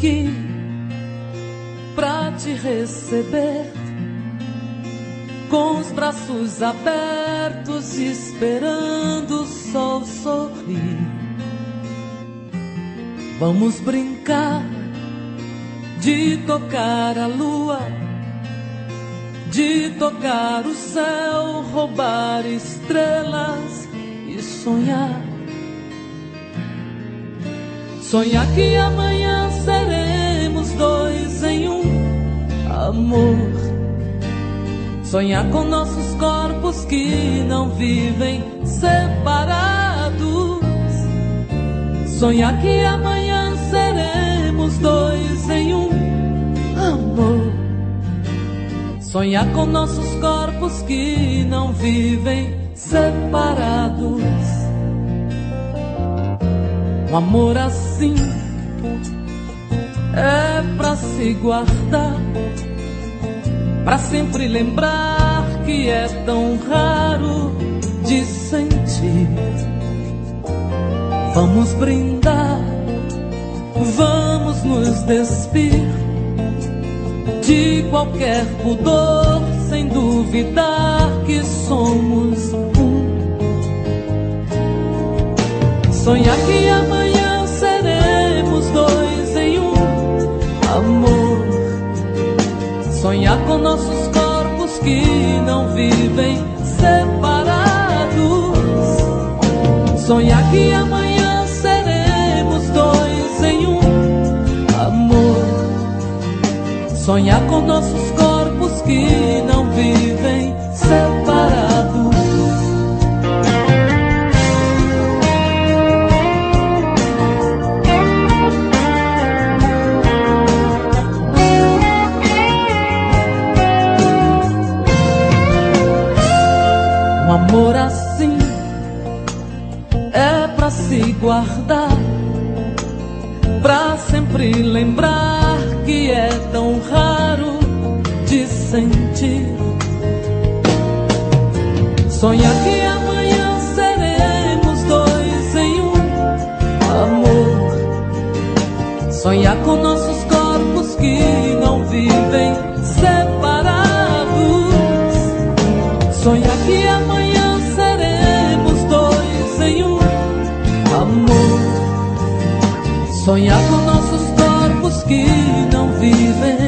aqui pra te receber, com os braços abertos, esperando o sol sorrir. Vamos brincar de tocar a lua, de tocar o céu, roubar estrelas e sonhar. Sonhar que amanhã seremos dois em um amor. Sonhar com nossos corpos que não vivem separados. Sonhar que amanhã seremos dois em um amor. Sonhar com nossos corpos que não vivem separados. Um amor assim é pra se guardar, pra sempre lembrar que é tão raro de sentir. Vamos brindar, vamos nos despir de qualquer pudor, sem duvidar que somos um. Sonhar que amanhã seremos dois em um amor. Sonhar com nossos corpos que não vivem separados. Sonhar que amanhã seremos dois em um amor. Sonhar com nossos corpos que não vivem separados. Um amor assim é pra se guardar, pra sempre lembrar que é tão raro de sentir. Sonhar que amanhã seremos dois em um amor. Sonhar com nossos corpos que não vivem separados. Sonhar que amanhã seremos dois em um amor. Sonhar com nossos corpos que não vivem